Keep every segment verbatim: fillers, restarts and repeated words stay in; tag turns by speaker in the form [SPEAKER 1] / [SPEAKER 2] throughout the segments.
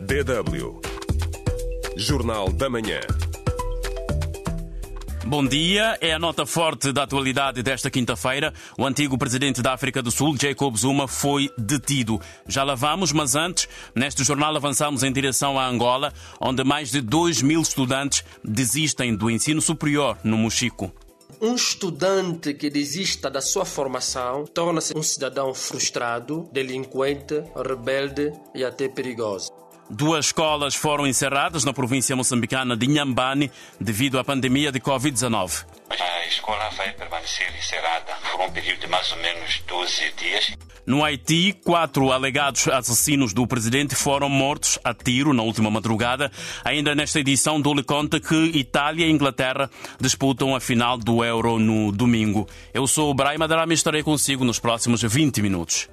[SPEAKER 1] D W. Jornal da Manhã.
[SPEAKER 2] Bom dia. É a nota forte da atualidade desta quinta-feira. O antigo presidente da África do Sul, Jacob Zuma, foi detido. Já lá vamos, mas antes, neste jornal avançamos em direção a Angola, onde mais de dois mil estudantes desistem do ensino superior no Mochico.
[SPEAKER 3] Um estudante que desista da sua formação torna-se um cidadão frustrado, delinquente, rebelde e até perigoso.
[SPEAKER 2] Duas escolas foram encerradas na província moçambicana de Inhambane devido à pandemia de covid dezenove.
[SPEAKER 4] A escola vai permanecer encerrada por um período de mais ou menos doze dias.
[SPEAKER 2] No Haiti, quatro alegados assassinos do presidente foram mortos a tiro na última madrugada. Ainda nesta edição, dou-lhe conta que Itália e Inglaterra disputam a final do Euro no domingo. Eu sou o Brian Madarame e estarei consigo nos próximos vinte minutos.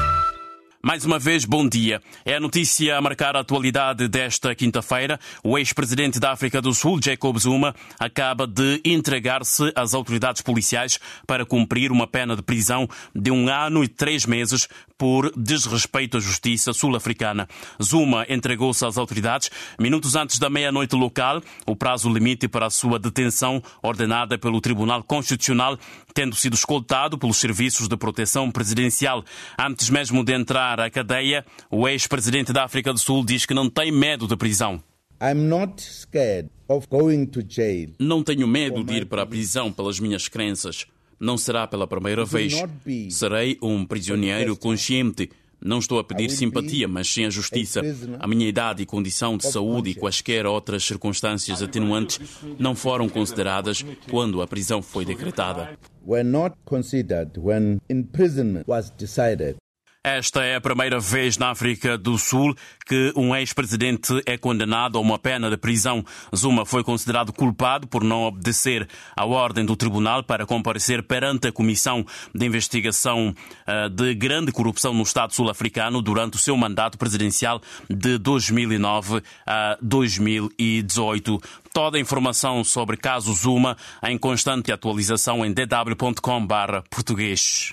[SPEAKER 2] Mais uma vez, bom dia. É a notícia a marcar a atualidade desta quinta-feira. O ex-presidente da África do Sul, Jacob Zuma, acaba de entregar-se às autoridades policiais para cumprir uma pena de prisão de um ano e três meses por desrespeito à justiça sul-africana. Zuma entregou-se às autoridades minutos antes da meia-noite local, o prazo limite para a sua detenção ordenada pelo Tribunal Constitucional, tendo sido escoltado pelos serviços de proteção presidencial. Antes mesmo de entrar à cadeia, o ex-presidente da África do Sul diz que não tem medo de prisão.
[SPEAKER 5] I'm not scared of going to jail.
[SPEAKER 2] Não tenho medo de ir para a prisão pelas minhas crenças. Não será pela primeira vez. Serei um prisioneiro consciente. Não estou a pedir simpatia, mas sim a justiça. A minha idade e condição de saúde e quaisquer outras circunstâncias atenuantes não foram consideradas quando a prisão foi decretada.
[SPEAKER 5] Were not considered when imprisonment was decided.
[SPEAKER 2] Esta é a primeira vez na África do Sul que um ex-presidente é condenado a uma pena de prisão. Zuma foi considerado culpado por não obedecer à ordem do tribunal para comparecer perante a Comissão de Investigação de Grande Corrupção no Estado sul-africano durante o seu mandato presidencial de dois mil e nove a dois mil e dezoito. Toda a informação sobre caso Zuma em constante atualização em d w ponto com barra português.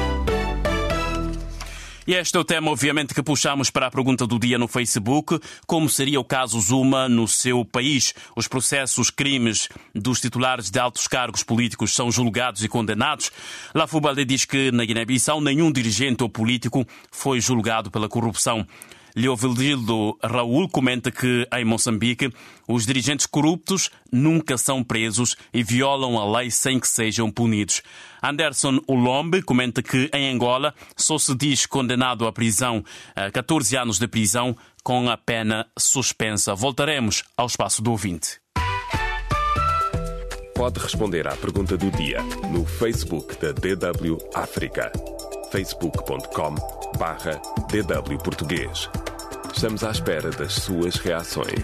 [SPEAKER 2] E este é o tema, obviamente, que puxamos para a pergunta do dia no Facebook. Como seria o caso Zuma no seu país? Os processos, crimes dos titulares de altos cargos políticos são julgados e condenados. Lafubalde diz que na Guiné-Bissau nenhum dirigente ou político foi julgado pela corrupção. Leovildo Raul comenta que, em Moçambique, os dirigentes corruptos nunca são presos e violam a lei sem que sejam punidos. Anderson Ulombe comenta que, em Angola, só se diz condenado à prisão, a catorze anos de prisão, com a pena suspensa. Voltaremos ao espaço do ouvinte.
[SPEAKER 1] Pode responder à pergunta do dia no Facebook da D W África. facebook ponto com barra D W Português. Estamos à espera das suas reações.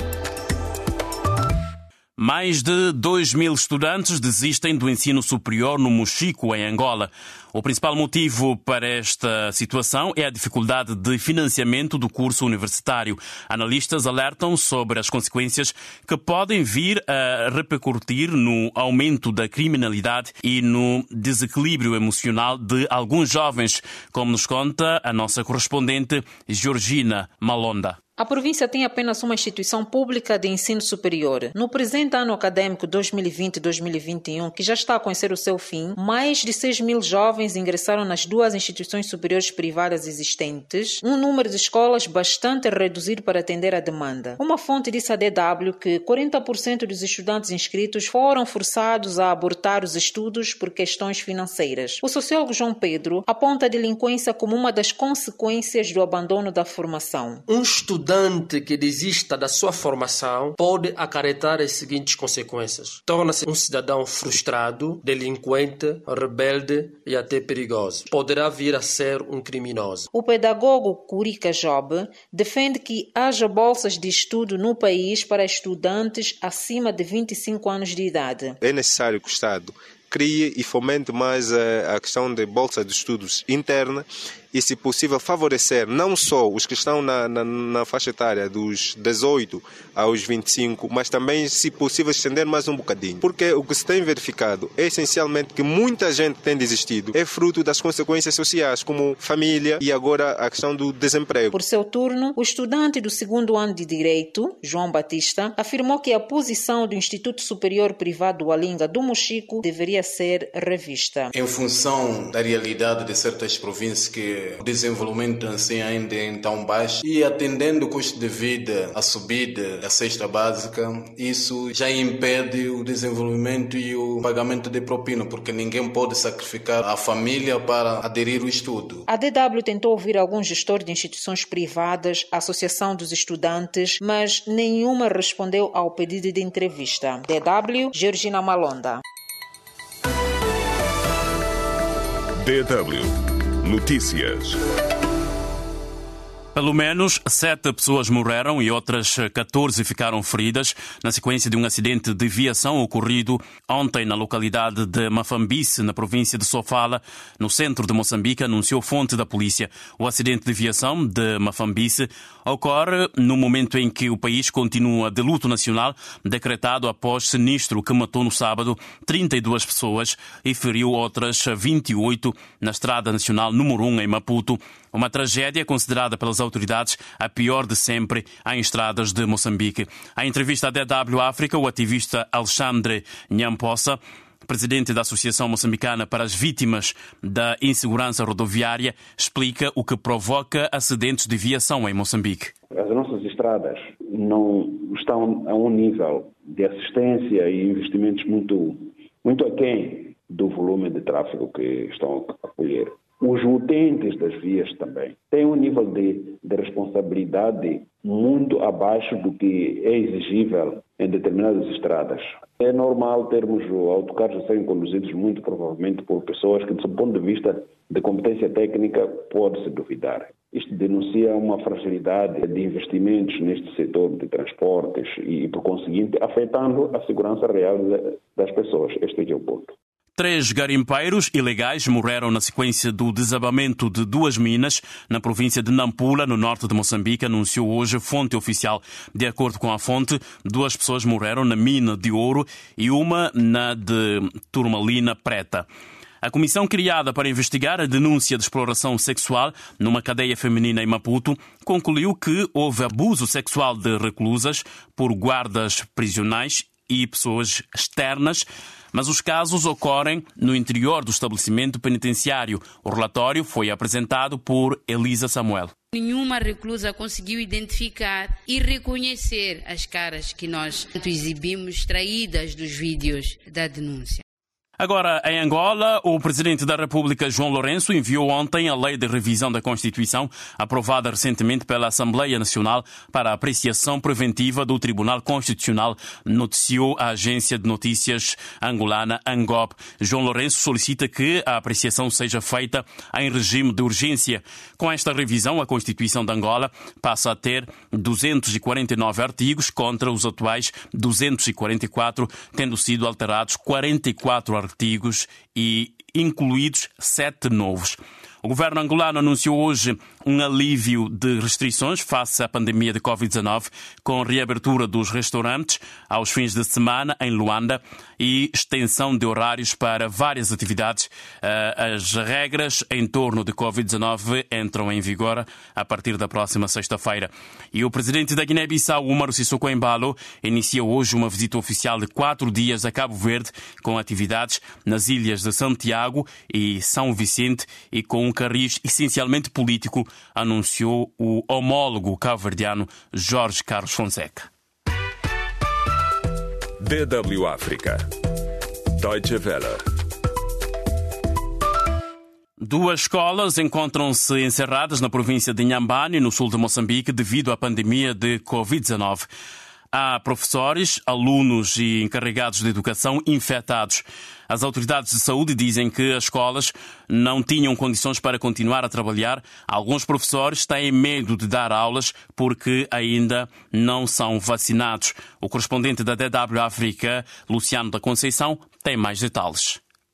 [SPEAKER 2] Mais de dois mil estudantes desistem do ensino superior no Mochico, em Angola. O principal motivo para esta situação é a dificuldade de financiamento do curso universitário. Analistas alertam sobre as consequências que podem vir a repercutir no aumento da criminalidade e no desequilíbrio emocional de alguns jovens, como nos conta a nossa correspondente Georgina Malonda.
[SPEAKER 6] A província tem apenas uma instituição pública de ensino superior. No presente ano acadêmico dois mil e vinte a dois mil e vinte e um, que já está a conhecer o seu fim, mais de seis mil jovens ingressaram nas duas instituições superiores privadas existentes, um número de escolas bastante reduzido para atender à demanda. Uma fonte disse à D W que quarenta por cento dos estudantes inscritos foram forçados a abortar os estudos por questões financeiras. O sociólogo João Pedro aponta a delinquência como uma das consequências do abandono da formação.
[SPEAKER 3] Um estudante estudante que desista da sua formação pode acarretar as seguintes consequências. Torna-se um cidadão frustrado, delinquente, rebelde e até perigoso. Poderá vir a ser um criminoso.
[SPEAKER 6] O pedagogo Curica Job defende que haja bolsas de estudo no país para estudantes acima de vinte e cinco anos de idade.
[SPEAKER 7] É necessário que o Estado crie e fomente mais a, a questão de bolsa de estudos interna e, se possível, favorecer não só os que estão na, na, na faixa etária dos dezoito aos vinte e cinco, mas também, se possível, estender mais um bocadinho. Porque o que se tem verificado é essencialmente que muita gente tem desistido, é fruto das consequências sociais, como família e agora a questão do desemprego.
[SPEAKER 6] Por seu turno, o estudante do segundo ano de Direito, João Batista, afirmou que a posição do Instituto Superior Privado Walinga do Mochico deveria ser revista.
[SPEAKER 8] Em função da realidade de certas províncias que o desenvolvimento assim ainda é tão baixo e atendendo o custo de vida, a subida da cesta básica, isso já impede o desenvolvimento e o pagamento de propina, porque ninguém pode sacrificar a família para aderir ao estudo.
[SPEAKER 6] A D W tentou ouvir alguns gestores de instituições privadas, a Associação dos Estudantes, mas nenhuma respondeu ao pedido de entrevista. D W, Georgina Malonda.
[SPEAKER 1] D W Notícias.
[SPEAKER 2] Pelo menos sete pessoas morreram e outras catorze ficaram feridas na sequência de um acidente de viação ocorrido ontem na localidade de Mafambice, na província de Sofala, no centro de Moçambique, anunciou fonte da polícia. O acidente de viação de Mafambice ocorre no momento em que o país continua de luto nacional, decretado após sinistro que matou no sábado trinta e duas pessoas e feriu outras vinte e oito na Estrada Nacional número um em Maputo. Uma tragédia considerada pelas autoridades a pior de sempre em estradas de Moçambique. Em entrevista à D W África, o ativista Alexandre Nyamposa, presidente da Associação Moçambicana para as Vítimas da Insegurança Rodoviária, explica o que provoca acidentes de viação em Moçambique.
[SPEAKER 9] As nossas estradas não estão a um nível de assistência e investimentos muito, muito aquém do volume de tráfego que estão a colher. Os utentes das vias também têm um nível de, de responsabilidade muito abaixo do que é exigível em determinadas estradas. É normal termos autocarros a serem conduzidos muito provavelmente por pessoas que, do ponto de vista de competência técnica, pode-se duvidar. Isto denuncia uma fragilidade de investimentos neste setor de transportes e, por conseguinte, afetando a segurança real das pessoas. Este é o ponto.
[SPEAKER 2] Três garimpeiros ilegais morreram na sequência do desabamento de duas minas na província de Nampula, no norte de Moçambique, anunciou hoje fonte oficial. De acordo com a fonte, duas pessoas morreram na mina de ouro e uma na de turmalina preta. A comissão criada para investigar a denúncia de exploração sexual numa cadeia feminina em Maputo concluiu que houve abuso sexual de reclusas por guardas prisionais e pessoas externas, mas os casos ocorrem no interior do estabelecimento penitenciário. O relatório foi apresentado por Elisa Samuel.
[SPEAKER 10] Nenhuma reclusa conseguiu identificar e reconhecer as caras que nós exibimos extraídas dos vídeos da denúncia.
[SPEAKER 2] Agora, em Angola, o Presidente da República, João Lourenço, enviou ontem a Lei de Revisão da Constituição, aprovada recentemente pela Assembleia Nacional, para a apreciação preventiva do Tribunal Constitucional, noticiou a agência de notícias angolana Angop. João Lourenço solicita que a apreciação seja feita em regime de urgência. Com esta revisão, a Constituição de Angola passa a ter duzentos e quarenta e nove artigos contra os atuais duzentos e quarenta e quatro, tendo sido alterados quarenta e quatro artigos. artigos e incluídos sete novos. O governo angolano anunciou hoje um alívio de restrições face à pandemia de covid dezenove, com reabertura dos restaurantes aos fins de semana em Luanda e extensão de horários para várias atividades. As regras em torno de covid dezenove entram em vigor a partir da próxima sexta-feira. E o presidente da Guiné-Bissau, Umaru Sissoko Embalo, inicia hoje uma visita oficial de quatro dias a Cabo Verde, com atividades nas ilhas de Santiago e São Vicente e com um cariz essencialmente político, anunciou o homólogo cabo-verdiano Jorge Carlos Fonseca.
[SPEAKER 1] D W África. Deutsche Welle.
[SPEAKER 2] Duas escolas encontram-se encerradas na província de Inhambane, no sul de Moçambique, devido à pandemia de covid dezenove. Há professores, alunos e encarregados de educação infectados. As autoridades de saúde dizem que as escolas não tinham condições para continuar a trabalhar. Alguns professores têm medo de dar aulas porque ainda não são vacinados. O correspondente da D W África, Luciano da Conceição, tem mais detalhes.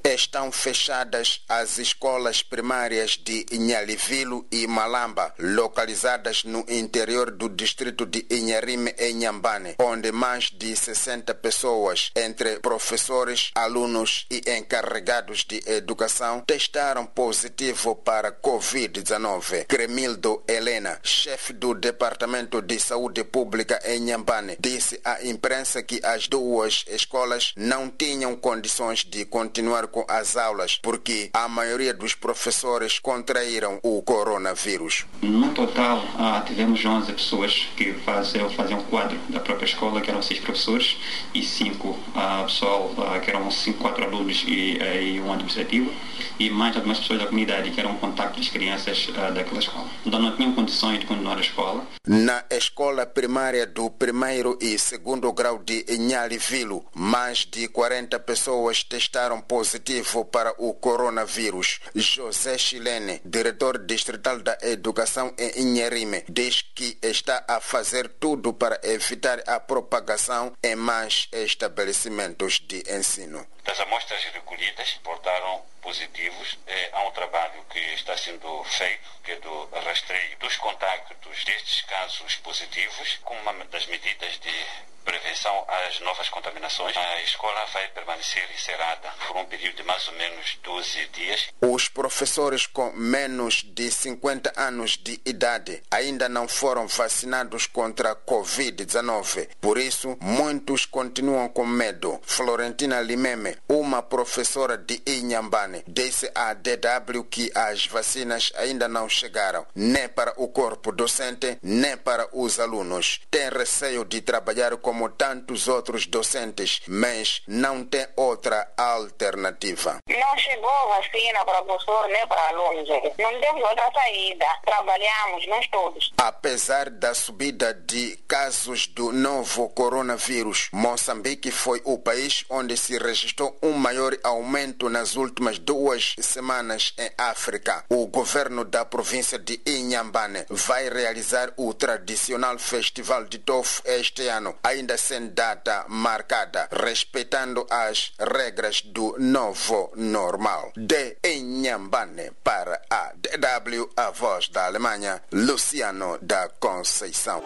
[SPEAKER 11] Estão fechadas as escolas primárias de Inhalivilo e Malamba, localizadas no interior do distrito de Inharime e Inhambane, onde mais de sessenta pessoas, entre professores, alunos e encarregados de educação, testaram positivo para covid dezenove. Cremildo Helena, chefe do Departamento de Saúde Pública em Inhambane, disse à imprensa que as duas escolas não tinham condições de continuar com as aulas porque a maioria dos professores contraíram o coronavírus.
[SPEAKER 12] No total, ah, tivemos onze pessoas que faziam, faziam quadro da própria escola, que eram seis professores e cinco ah, pessoal, ah, que eram cinco, quatro alunos e, e um administrativo, e mais algumas pessoas da comunidade que eram contato das crianças ah, daquela escola. Então não tinham condições de continuar a escola.
[SPEAKER 11] Na escola primária do primeiro e segundo grau de Inhalivilo, mais de quarenta pessoas testaram positivo para o coronavírus. José Chilene, diretor distrital da educação em Inharime, diz que está a fazer tudo para evitar a propagação em mais estabelecimentos de ensino.
[SPEAKER 4] Das amostras recolhidas, portaram positivos. É, há um trabalho que está sendo feito, que é do rastreio dos contactos destes casos positivos, como uma das medidas de prevenção às novas contaminações. A escola vai permanecer encerrada por um período de mais ou menos doze dias.
[SPEAKER 11] Os professores com menos de cinquenta anos de idade ainda não foram vacinados contra a covid dezenove. Por isso, muitos continuam com medo. Florentina Limeme, uma professora de Inhambane, disse à D W que as vacinas ainda não chegaram, nem para o corpo docente, nem para os alunos. Tem receio de trabalhar como tantos outros docentes, mas não tem outra alternativa.
[SPEAKER 13] Não chegou vacina para professor nem para alunos. Não temos outra saída. Trabalhamos, nós todos.
[SPEAKER 11] Apesar da subida de casos do novo coronavírus, Moçambique foi o país onde se registrou um maior aumento nas últimas duas semanas em África. O governo da província de Inhambane vai realizar o tradicional festival de tofu este ano, ainda sem data marcada, respeitando as regras do novo normal. De Inhambane para a D W, a voz da Alemanha, Luciano da Conceição.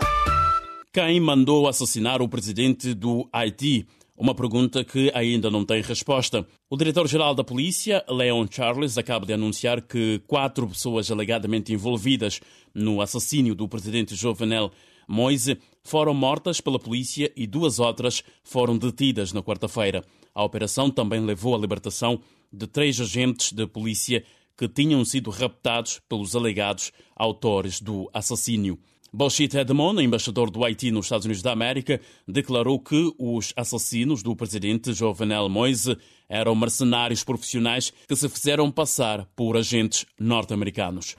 [SPEAKER 2] Quem mandou assassinar o presidente do Haiti? Uma pergunta que ainda não tem resposta. O diretor-geral da polícia, Leon Charles, acaba de anunciar que quatro pessoas alegadamente envolvidas no assassínio do presidente Jovenel Moïse foram mortas pela polícia e duas outras foram detidas na quarta-feira. A operação também levou à libertação de três agentes de polícia que tinham sido raptados pelos alegados autores do assassínio. Bashir Edmond, embaixador do Haiti nos Estados Unidos da América, declarou que os assassinos do presidente Jovenel Moïse eram mercenários profissionais que se fizeram passar por agentes norte-americanos.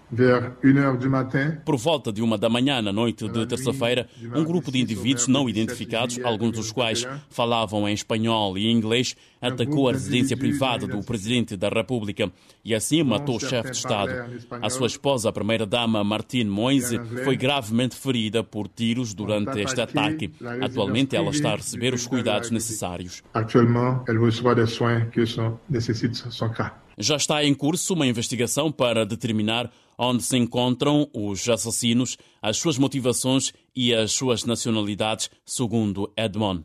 [SPEAKER 2] Por volta de uma da manhã, na noite de terça-feira, um grupo de indivíduos não identificados, alguns dos quais falavam em espanhol e inglês, atacou a residência privada do presidente da República e assim matou o chefe de Estado. A sua esposa, a primeira-dama Martine Moïse, foi gravemente ferida por tiros durante este ataque. Atualmente, ela está a receber os cuidados necessários. Já está em curso uma investigação para determinar onde se encontram os assassinos, as suas motivações e as suas nacionalidades, segundo Edmond.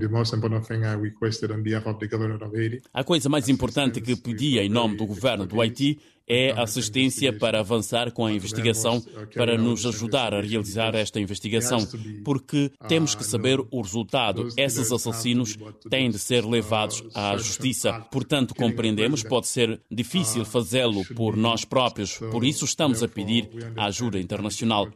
[SPEAKER 2] A coisa mais importante que pedi em nome do governo do Haiti é assistência para avançar com a investigação, para nos ajudar a realizar esta investigação, porque temos que saber o resultado. Esses assassinos têm de ser levados à justiça. Portanto, compreendemos, pode ser difícil fazê-lo por nós próprios, por isso estamos a pedir a ajuda internacional.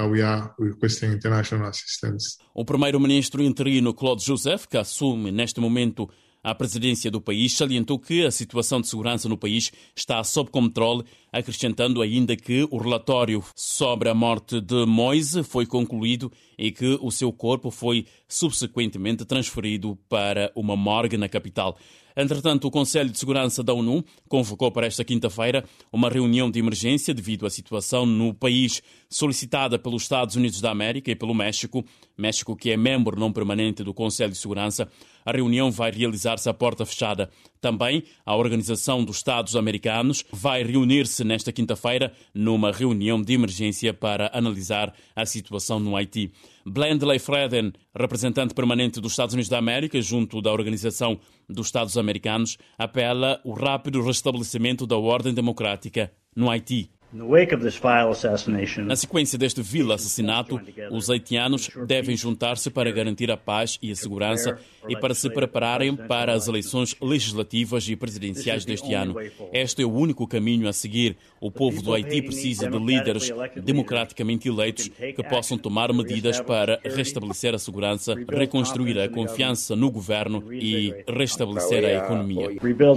[SPEAKER 2] O primeiro-ministro interino Claude Joseph, que assume neste momento a presidência do país, salientou que a situação de segurança no país está sob controle, acrescentando ainda que o relatório sobre a morte de Moïse foi concluído e que o seu corpo foi subsequentemente transferido para uma morgue na capital. Entretanto, o Conselho de Segurança da ONU convocou para esta quinta-feira uma reunião de emergência devido à situação no país, solicitada pelos Estados Unidos da América e pelo México, México que é membro não permanente do Conselho de Segurança. A reunião vai realizar-se à porta fechada. Também a Organização dos Estados Americanos vai reunir-se nesta quinta-feira numa reunião de emergência para analisar a situação no Haiti. Blandley Freden, representante permanente dos Estados Unidos da América junto da Organização dos Estados Americanos, apela o rápido restabelecimento da ordem democrática no Haiti. Na sequência deste vil assassinato, os haitianos devem juntar-se para garantir a paz e a segurança e para se prepararem para as eleições legislativas e presidenciais deste ano. Este é o único caminho a seguir. O povo do Haiti precisa de líderes democraticamente eleitos que possam tomar medidas para restabelecer a segurança, reconstruir a confiança no governo e restabelecer a economia.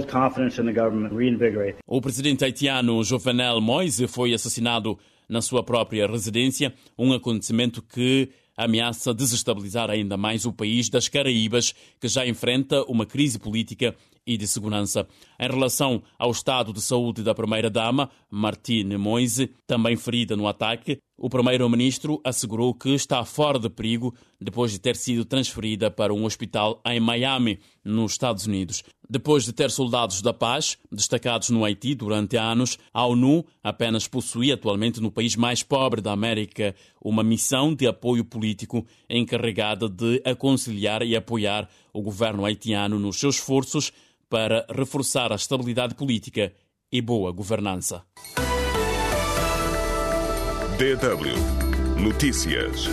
[SPEAKER 2] O presidente haitiano Jovenel Moïse foi assassinado na sua própria residência, um acontecimento que ameaça desestabilizar ainda mais o país das Caraíbas, que já enfrenta uma crise política e de segurança. Em relação ao estado de saúde da primeira-dama, Martine Moïse, também ferida no ataque, o primeiro-ministro assegurou que está fora de perigo depois de ter sido transferida para um hospital em Miami, nos Estados Unidos. Depois de ter soldados da paz destacados no Haiti durante anos, a ONU apenas possui atualmente no país mais pobre da América uma missão de apoio político encarregada de aconselhar e apoiar o governo haitiano nos seus esforços para reforçar a estabilidade política e boa governança.
[SPEAKER 1] D W Notícias.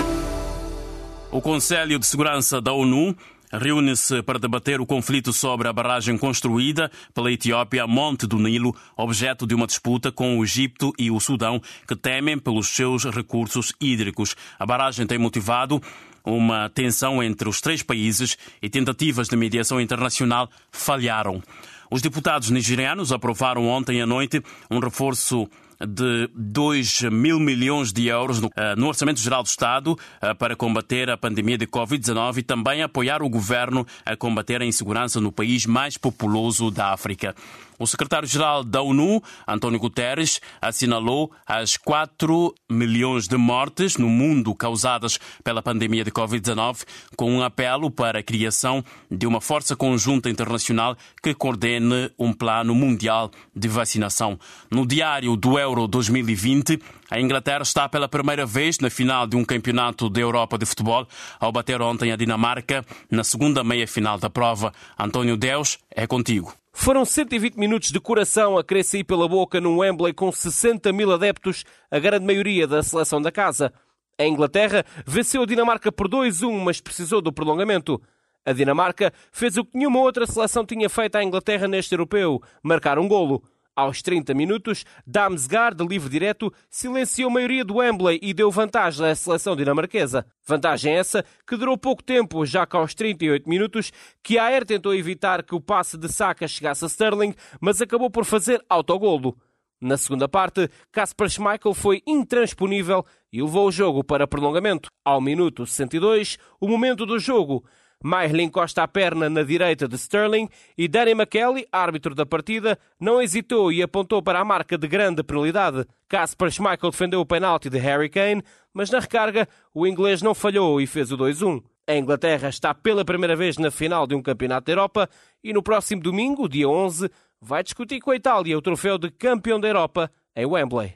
[SPEAKER 2] O Conselho de Segurança da ONU reúne-se para debater o conflito sobre a barragem construída pela Etiópia Monte do Nilo, objeto de uma disputa com o Egito e o Sudão, que temem pelos seus recursos hídricos. A barragem tem motivado uma tensão entre os três países e tentativas de mediação internacional falharam. Os deputados nigerianos aprovaram ontem à noite um reforço de dois mil milhões de euros no, uh, no Orçamento Geral do Estado uh, para combater a pandemia de covid dezenove e também apoiar o governo a combater a insegurança no país mais populoso da África. O secretário-geral da ONU, António Guterres, assinalou as quatro milhões de mortes no mundo causadas pela pandemia de covid dezenove, com um apelo para a criação de uma força conjunta internacional que coordene um plano mundial de vacinação. No diário do Euro dois mil e vinte, a Inglaterra está pela primeira vez na final de um campeonato da Europa de futebol, ao bater ontem a Dinamarca na segunda meia-final da prova. António Deus, é contigo.
[SPEAKER 14] Foram cento e vinte minutos de coração a querer sair pela boca no Wembley com sessenta mil adeptos, a grande maioria da seleção da casa. A Inglaterra venceu a Dinamarca por dois a um, mas precisou do prolongamento. A Dinamarca fez o que nenhuma outra seleção tinha feito à Inglaterra neste europeu, marcar um golo. Aos trinta minutos, Damsgaard, de livre direto, silenciou a maioria do Wembley e deu vantagem à seleção dinamarquesa. Vantagem essa que durou pouco tempo, já que aos trinta e oito minutos, Kjaer tentou evitar que o passe de Saka chegasse a Sterling, mas acabou por fazer autogolo. Na segunda parte, Kasper Schmeichel foi intransponível e levou o jogo para prolongamento. Ao minuto sessenta e dois, o momento do jogo. Maihly encosta a perna na direita de Sterling e Danny McKelly, árbitro da partida, não hesitou e apontou para a marca de grande penalidade. Kasper Schmeichel defendeu o penalti de Harry Kane, mas na recarga o inglês não falhou e fez o dois a um. A Inglaterra está pela primeira vez na final de um campeonato da Europa e no próximo domingo, dia onze, vai discutir com a Itália o troféu de campeão da Europa em Wembley.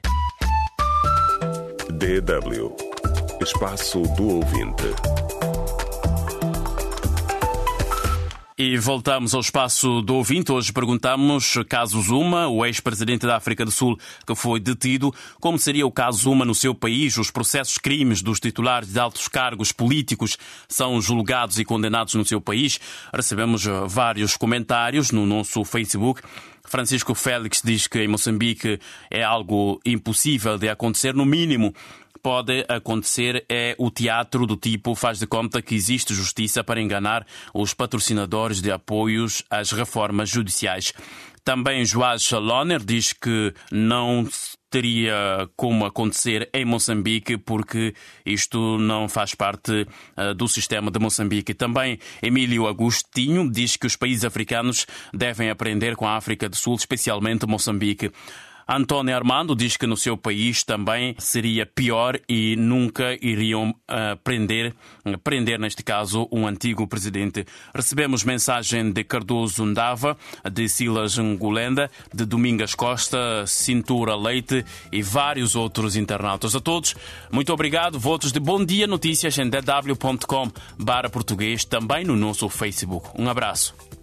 [SPEAKER 1] D W Espaço do Ouvinte.
[SPEAKER 2] E voltamos ao espaço do ouvinte. Hoje perguntamos, caso Zuma, o ex-presidente da África do Sul que foi detido, como seria o caso Zuma no seu país? Os processos crimes dos titulares de altos cargos políticos são julgados e condenados no seu país? Recebemos vários comentários no nosso Facebook. Francisco Félix diz que em Moçambique é algo impossível de acontecer, no mínimo pode acontecer é o teatro do tipo faz de conta que existe justiça para enganar os patrocinadores de apoios às reformas judiciais. Também Joás Loner diz que não teria como acontecer em Moçambique porque isto não faz parte uh, do sistema de Moçambique. Também Emílio Agostinho diz que os países africanos devem aprender com a África do Sul, especialmente Moçambique. António Armando diz que no seu país também seria pior e nunca iriam uh, prender, prender, neste caso, um antigo presidente. Recebemos mensagem de Cardoso Ndava, de Silas Ngulenda, de Domingas Costa, Cintura Leite e vários outros internautas. A todos, muito obrigado. Votos de Bom Dia Notícias em d w ponto com barra português, também no nosso Facebook. Um abraço.